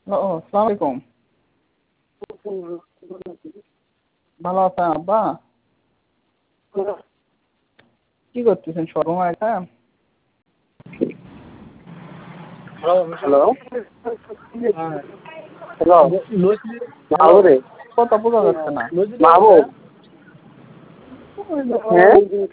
আসসালামু আলাইকুম। ভালো আছেন আব্বা? কি করতেছেন শোরুমে এটা? হ্যালো হ্যালো মাহবুব কথা বোঝা যাচ্ছে না। মাহবুব হ্যাঁ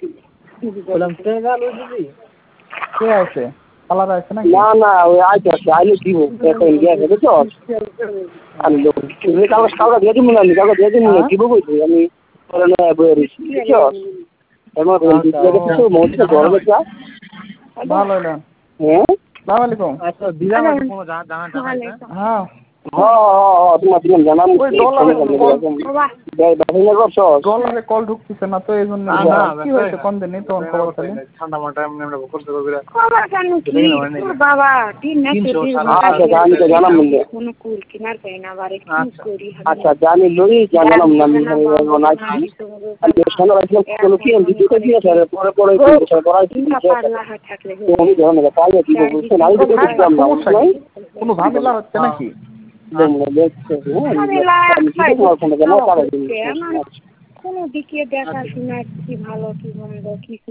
কে আছে? কালার আছে নাকি? না না ওই আইতে আছে আইলে দিব এখন গিয়েছে বুঝছো আমি কাউকে দিয়ে দিব না কাউকে দিয়ে দিব না দিব বলছি আমি বইয়ে রয়েছি বুঝছো এমন কিছু মধ্যে ধরে গেছে ভালো না। হ্যাঁ আসসালামু আলাইকুম। হ্যাঁ তোমার দিলাম জানাম ওই ডলারে কল ঢুকতেছে না তো এই জন্য। কি হয়েছে কোন দিনই তখন খবর খালি আচ্ছা জানি লই জানালাম না পরে পরে কোনো ঝামেলা হচ্ছে নাকি? কোনো দিকে দেখাশোনা কি ভালো কি মন্দ কিছু